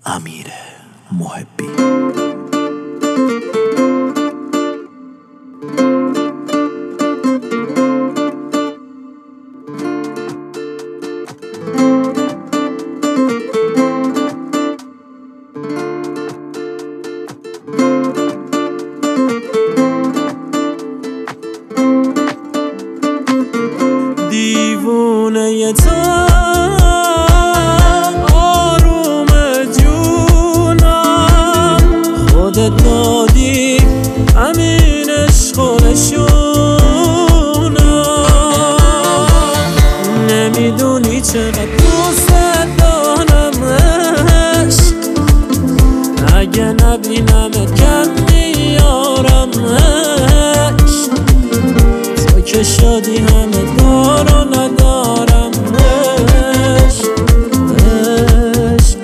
امیر محبی. دیوونه تو آروم جونم، خودت دادی همین عشق و نشونم. نمیدونی چقدر دوست دارم عشق، اگه نبینمت کم میارم عشق. تو که شادی همه دار و ندارم عشق عشق.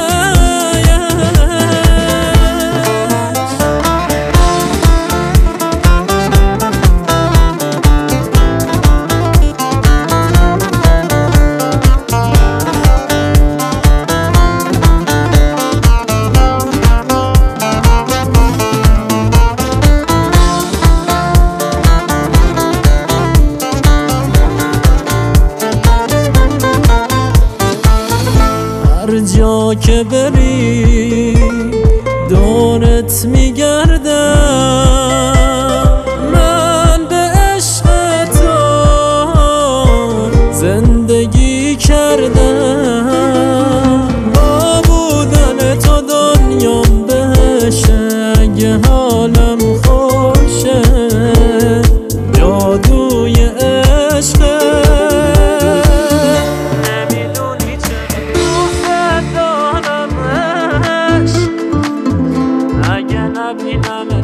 هر جا که بری دورت میگردم، من به عشق تو زندگی کردم. با بودن تو دنیام بهشه، اگه حالم خوشه جادوی عشقه. اگه نبینم